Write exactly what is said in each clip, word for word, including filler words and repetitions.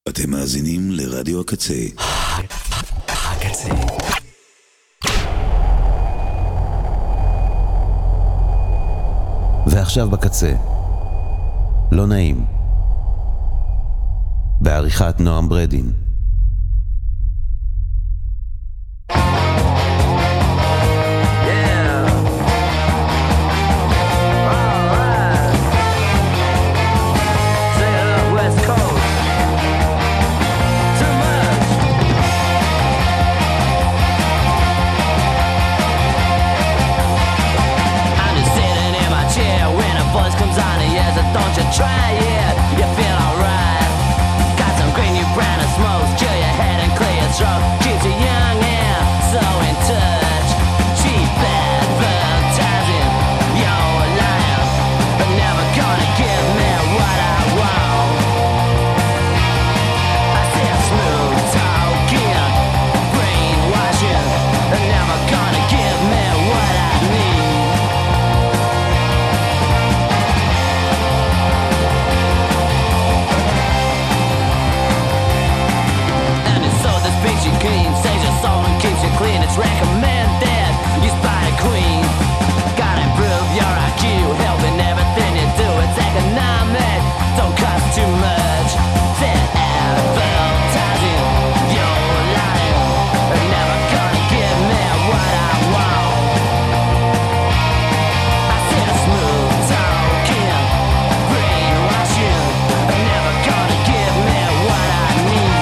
אתם מאזינים לרדיו הקצה. הקצה. ועכשיו בקצה. לא נעים. בעריכת נועם ברדין. Don't you try it, you feel alright. Got some green new brand of smokes, chill your head and clear your throat. Keeps you young and so in touch. Cheap advertising, you're lying, but never gonna give me what I want. I said smooth talking, brainwashing, but never gonna give me what I need. Clean, saves your soul and keeps you clean. It's recommended, use by the queen. Gotta improve your I Q, helping everything you do. It's economic, don't cost too much. Said advertising, you're lying, but never gonna give me what I want. I said smooth talking, brainwashing, but never gonna give me what I need.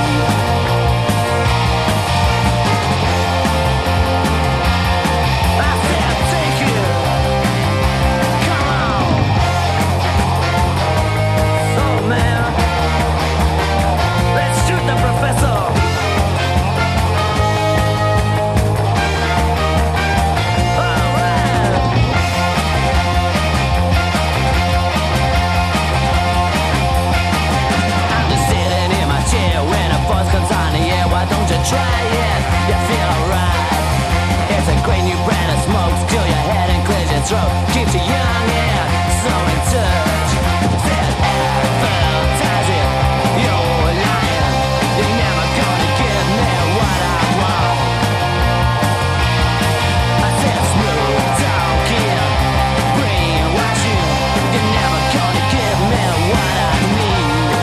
Try it, you feel alright. It's a great new brand of smokes, till your head and clears your throat. Keeps you young and so in touch. Said advertising, you're lying. You're never gonna give me what I want. I said smooth talking, brainwashing. You're never gonna give me what I need.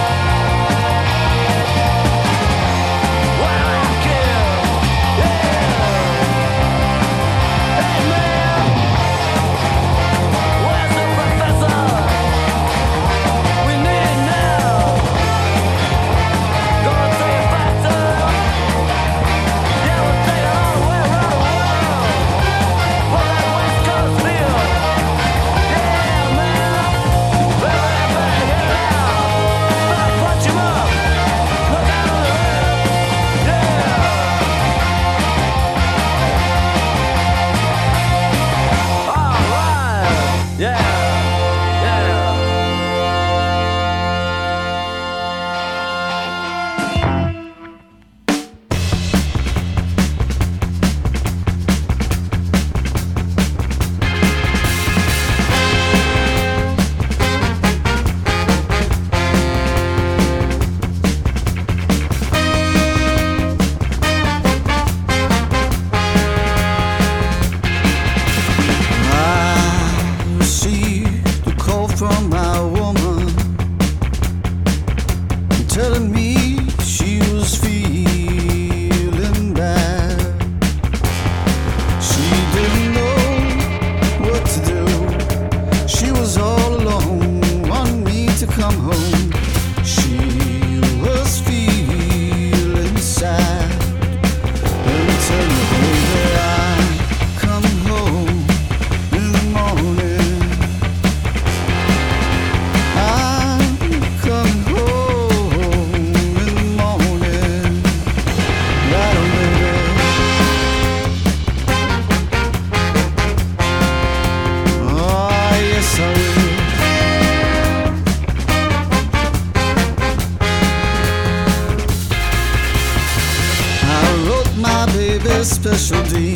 Specialty,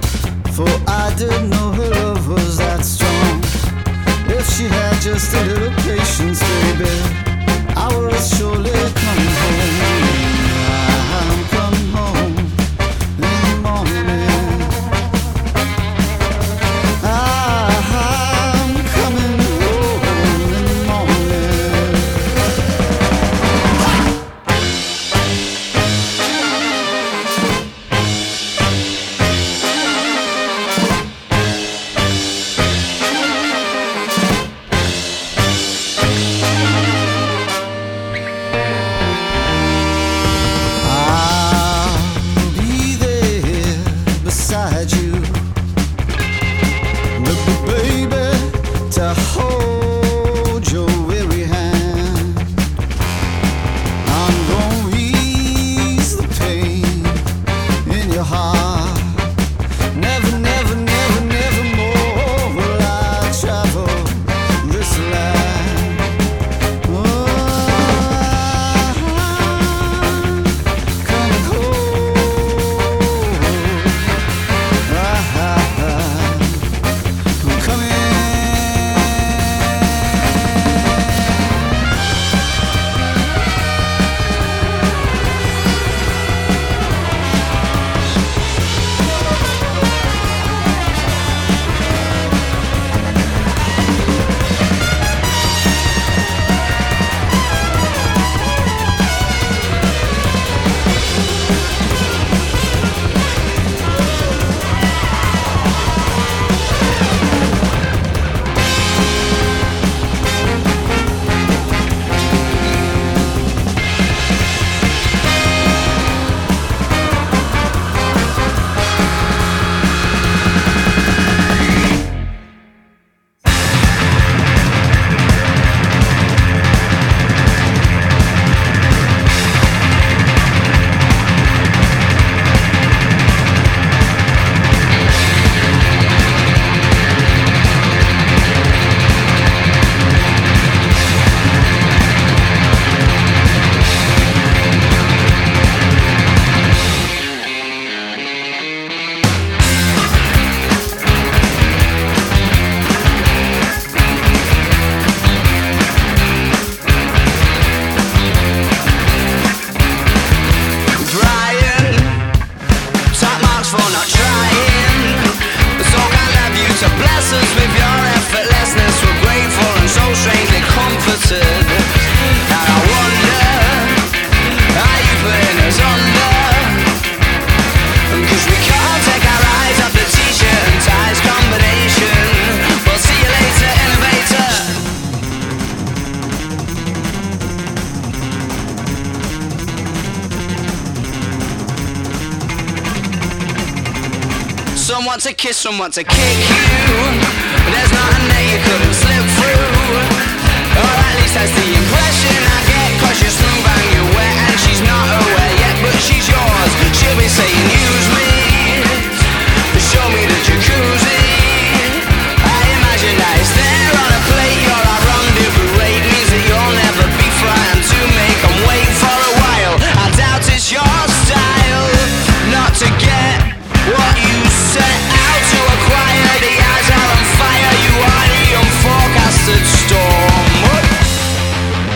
for I didn't know her love was that strong. If she had just a little patience, baby, I hour is surely coming home. I'm coming home in the morning. I'm coming home in the morning. I'll be there beside you, baby, to hold your weary hand. I'm gonna ease the pain in your heart. Never, never, never, never more will I travel this land. Oh, I'm coming home. I'm coming. Brian, top marks for not trying. So kind of you to bless us with your effortlessness. We're grateful and so strangely comforted. And I wonder how you putting us under. Cause we can't take our eyes off the t-shirt and ties combination. We'll see you later, innovator. Someone to kiss, someone to kick you. There's nothing that you couldn't slip through. Or at least that's the impression I get. Cause you're smooth and you're wet and she's not aware yet. But she's yours, she'll be saying use me. Show me the jacuzzi. I imagine that it's there on a plate. You're our rendezvous rate. Means that you'll never be frightened to make them wait for a while. I doubt it's your style not to get what you set out to acquire. The eyes are on fire. You are the unforecasted storm.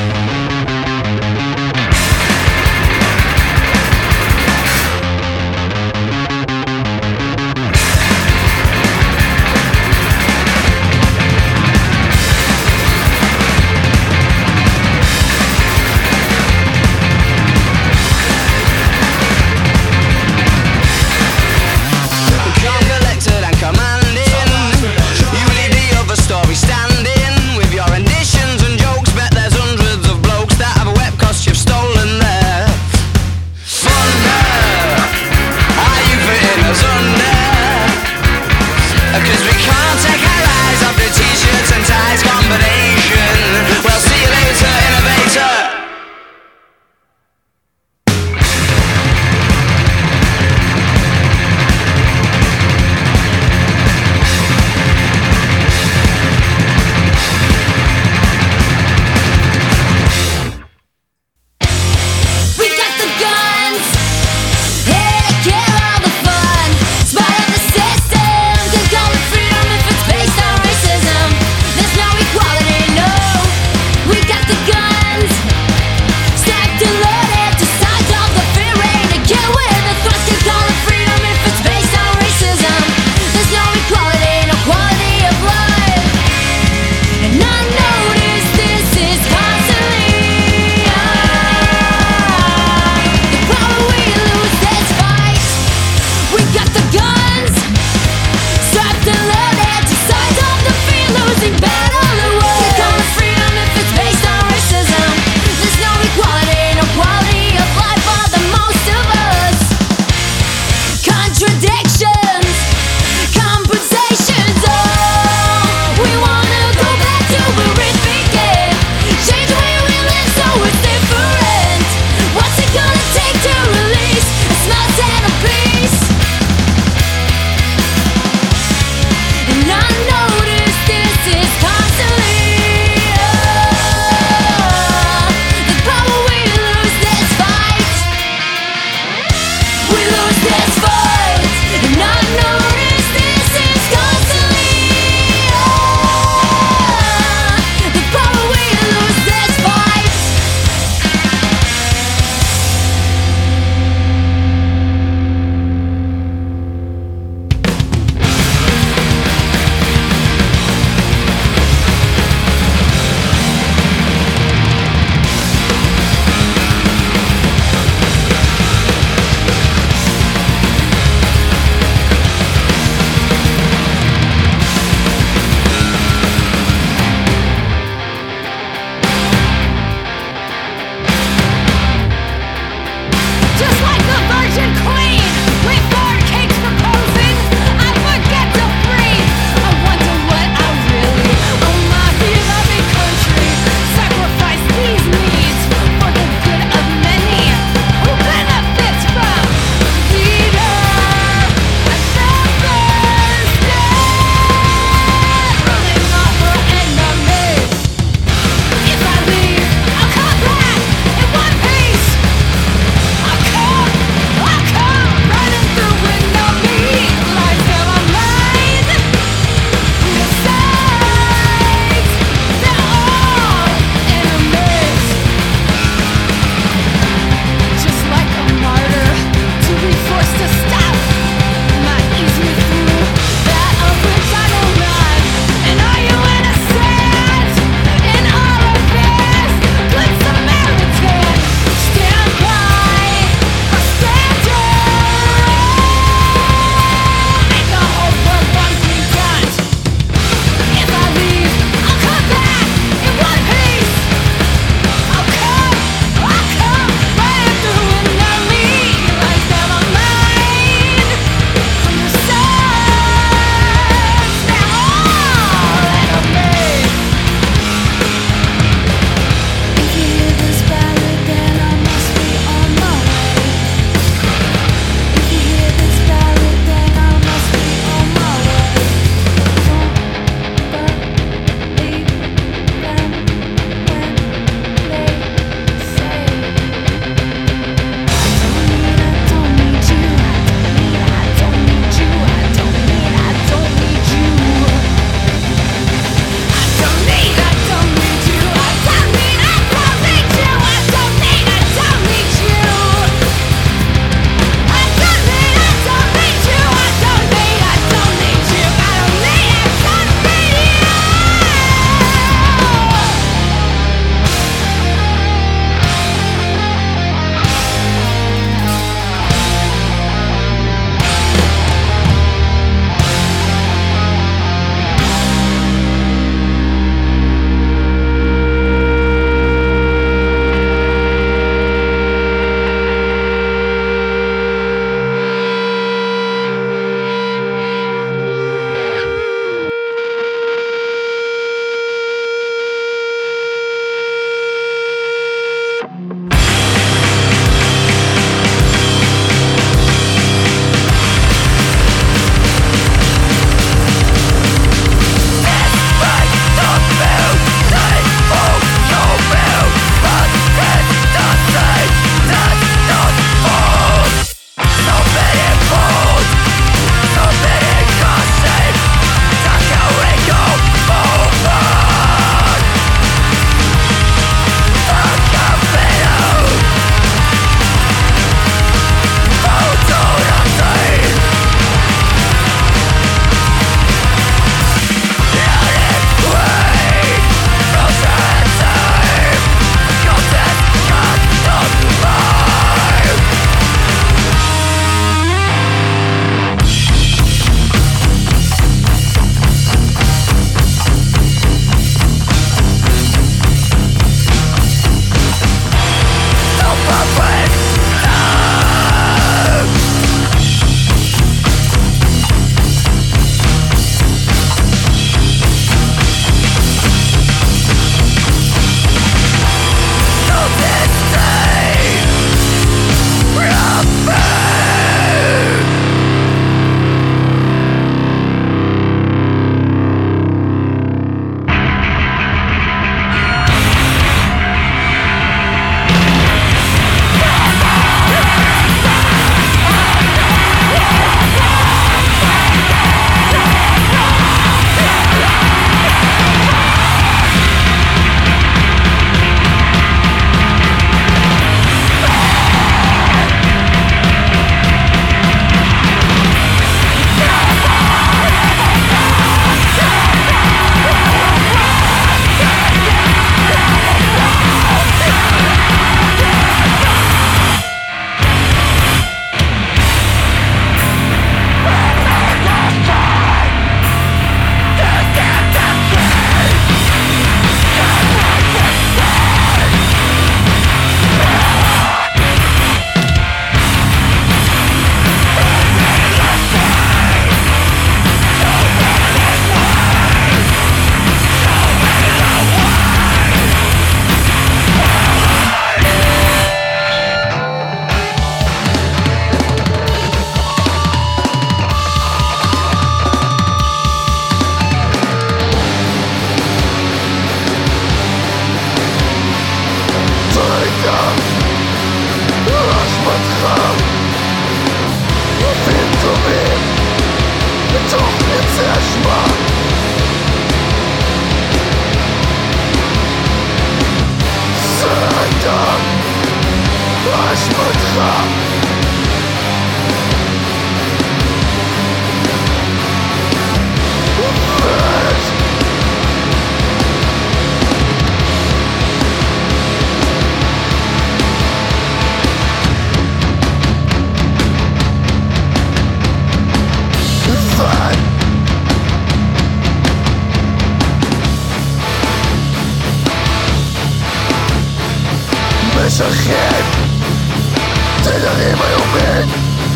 משחק תדרים איומים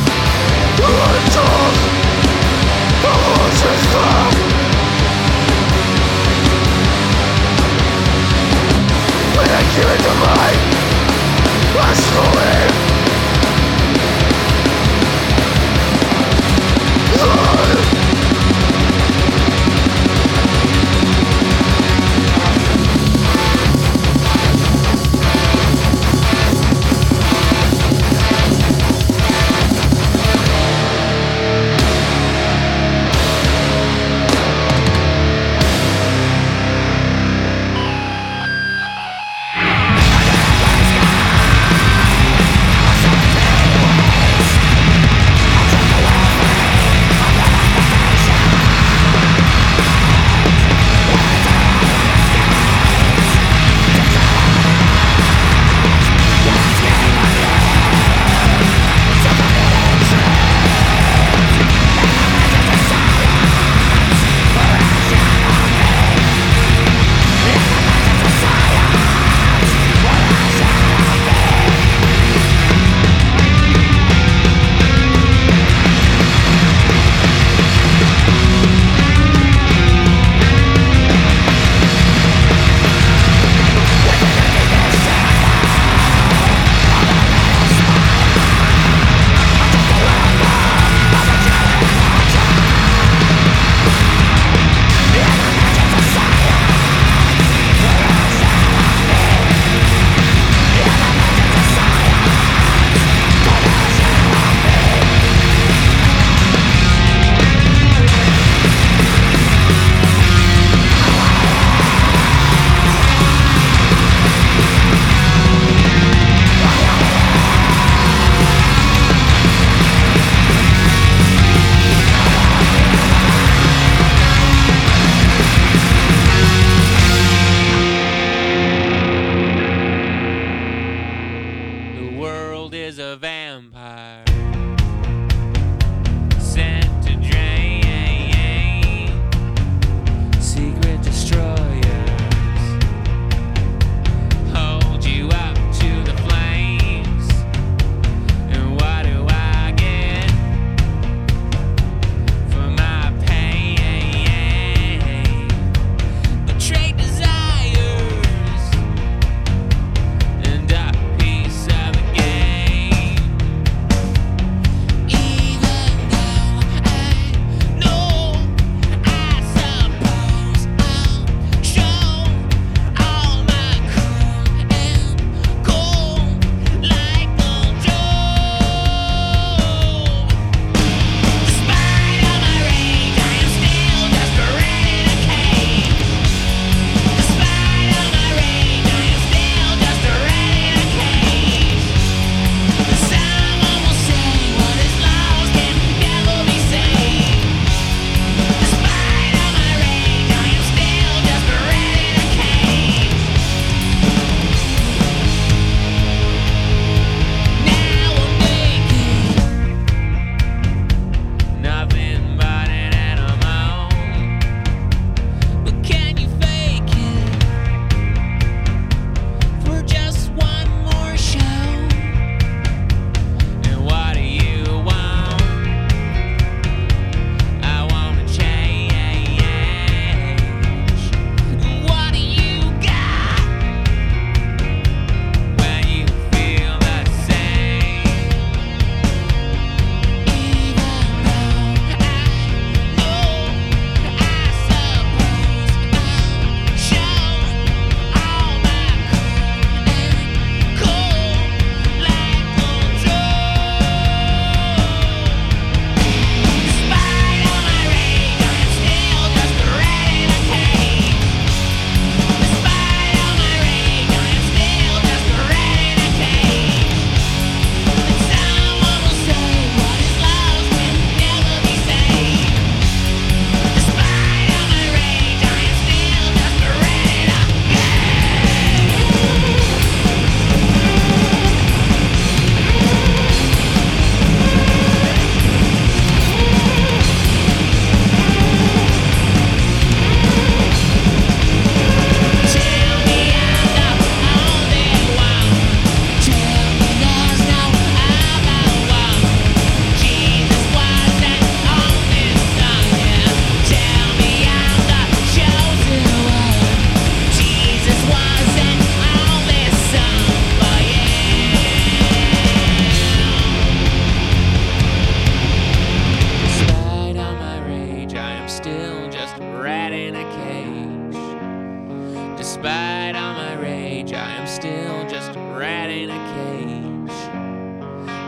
לתוך הראש שלך מנקים את המים השחורים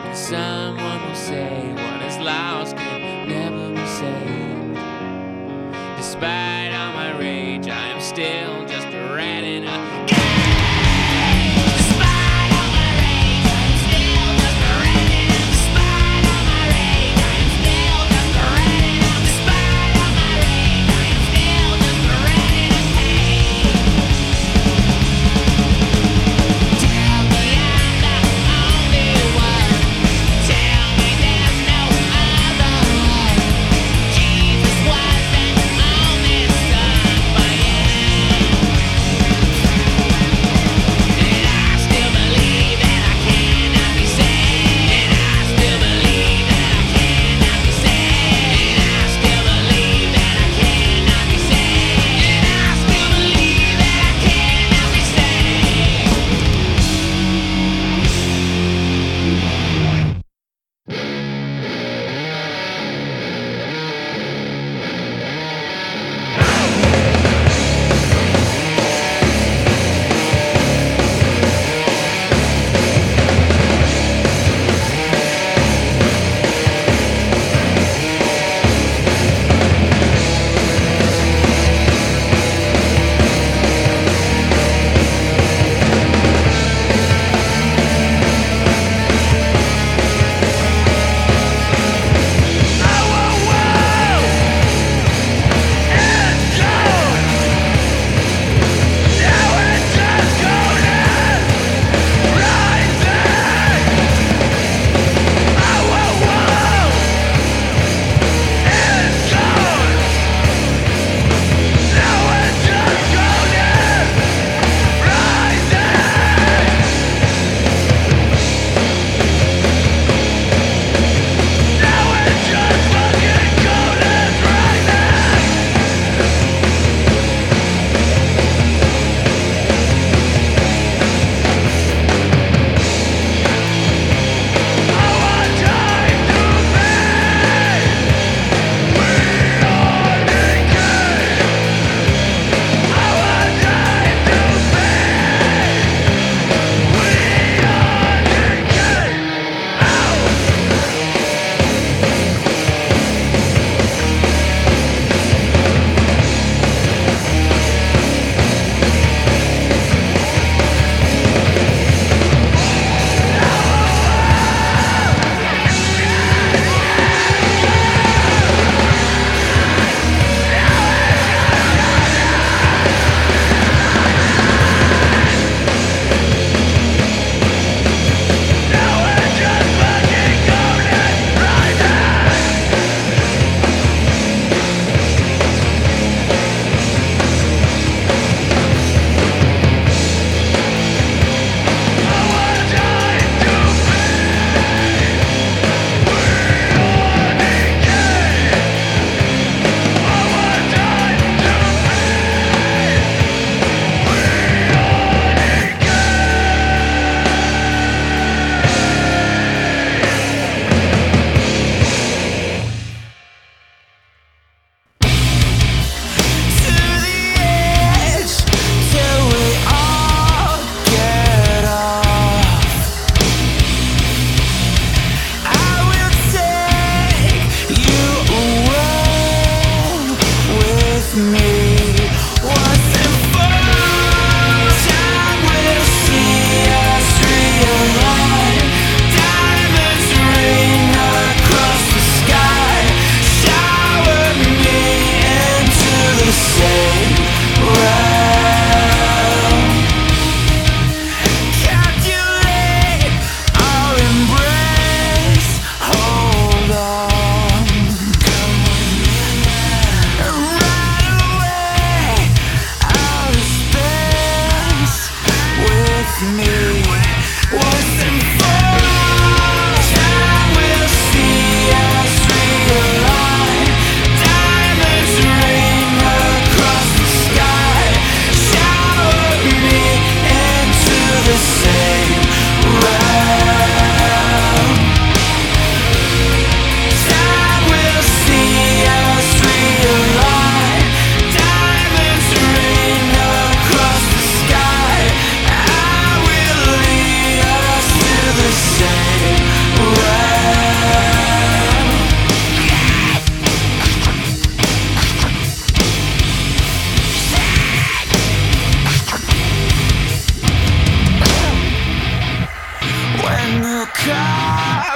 Someone will say what is lost can never be saved. Despite all my rage, I am still just a rat in a cage. Despite all my rage, I am still just a rat in a Despite all my rage, I am still just a rat in a Despite all my rage, I am still just a rat in a cage. Tell me I'm the only one. Tell me there's no other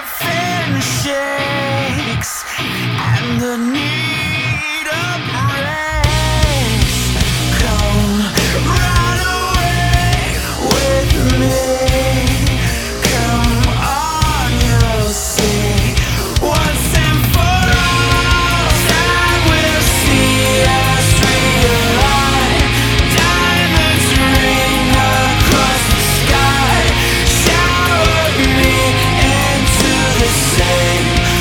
coffin shakes and the need of grace. Come run away with me. Come on, you'll see once and for all that will see us realign. Diamonds ring across the sky. Shower me into the same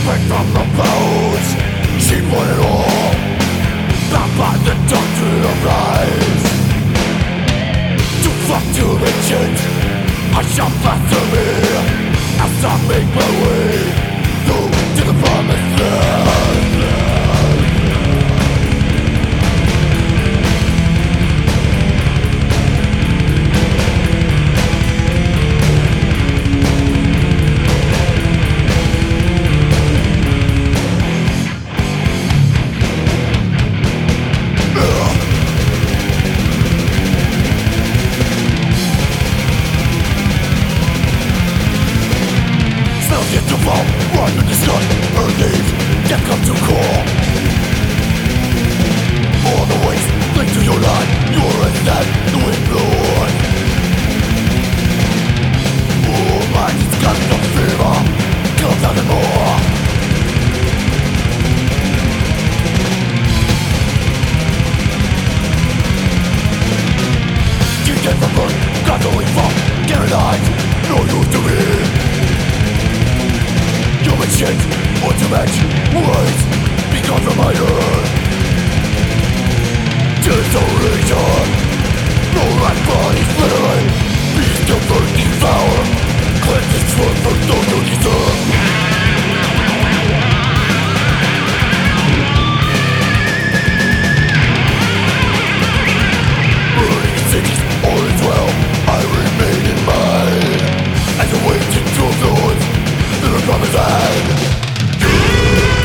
Straight from the bones, she put it all. Bound by the doctrine of lies. To fuck to the change, I shall pass through me as I make my way through to the promised land. Yet to fall, run in the sun, or leave, death come to call. All the ways linked to your line, you're in that wind blood. Oh man, it's got no fever, comes out and more. You get the burn, got the leaf up, get it eyes, no use to me. Human shit, what to match, words, because of my earth. Desolation, no right bodies flittering, beast of earth devour, cleanse its foot from those who deserve. Burning cities, all is well, I remain in mine, as I wait to through the woods to the promised land.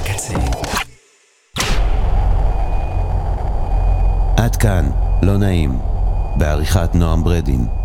הקצה. עד כאן, לא נעים, בעריכת נועם ברדין.